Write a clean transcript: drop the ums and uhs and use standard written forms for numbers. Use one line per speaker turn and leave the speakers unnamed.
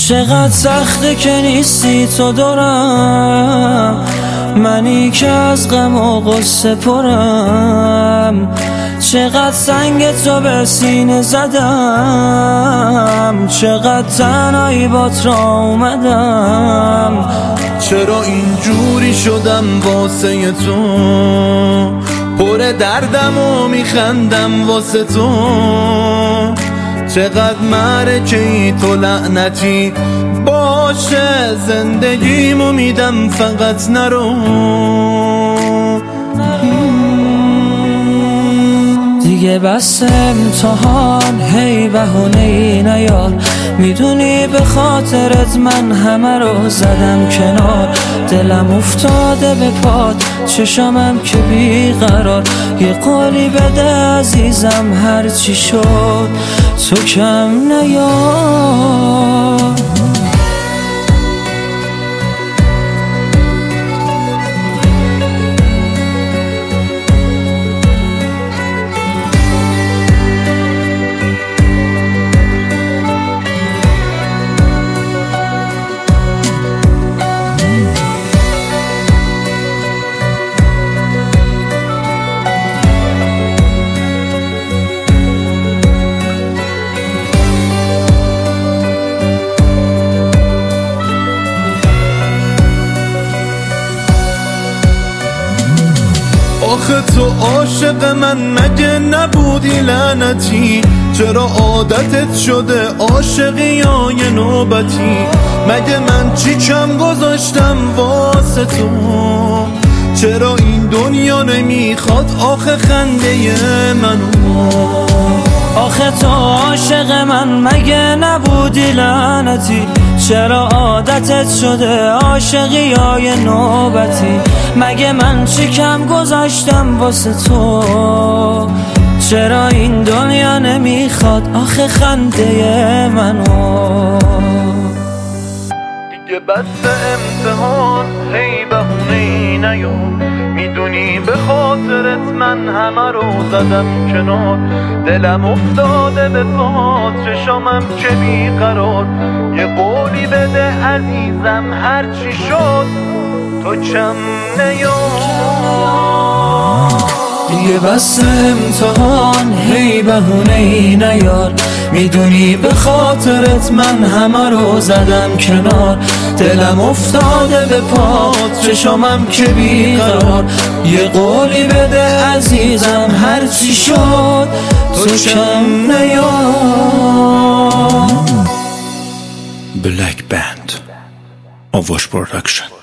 چقدر سخته که نیستی تو دورم، منی که از غم و غصه پرم. چقدر سنگ تو به سینه زدم، چقدر تنهایی بات را اومدم.
چرا اینجوری شدم واسه تو، پر دردم و میخندم واسه تو. چقدر معرکه‌ای تو لعنتی، باشه زندگیمو میدم فقط نرو.
دیگه بس امتحان، هی بهونه‌ای نیار. میدونی به خاطرت من همه رو زدم کنار. دلم افتاده به پات، چشمم که بیقرار. یه قولی بده عزیزم هرچی شد تو کم نیار.
آخه تو عاشق من مگه نبودی لعنتی؟ چرا عادتت شده عاشقی یا یه نوبتی؟ مگه من چی کم گذاشتم واسه تو؟ چرا این دنیا نمیخواد آخه خنده منو؟
آخه تو عاشق من مگه نبودی لعنتی؟ چرا عادتت شده عاشقی یا یه نوبتی؟ مگه من چی کم گذاشتم واسه تو؟ چرا این دنیا نمیخواد آخه خنده منو؟
دیگه بس امتحان، هی بهونه‌ای نیار. میدونی به خاطرت من همه رو زدم کنار. دلم افتاده به پات، چشامم که بیقرار. یه قولی بده عزیزم هرچی شد تو کم نیار.
دیگه بس امتحان، هی بهونه‌ای نیار. میدونی به خاطرت من همه رو زدم کنار. دلم افتاده به پات، چشامم که بیقرار. یه قولی بده عزیزم هرچی شد تو کم نیار.
Black Band, Ovosh Production.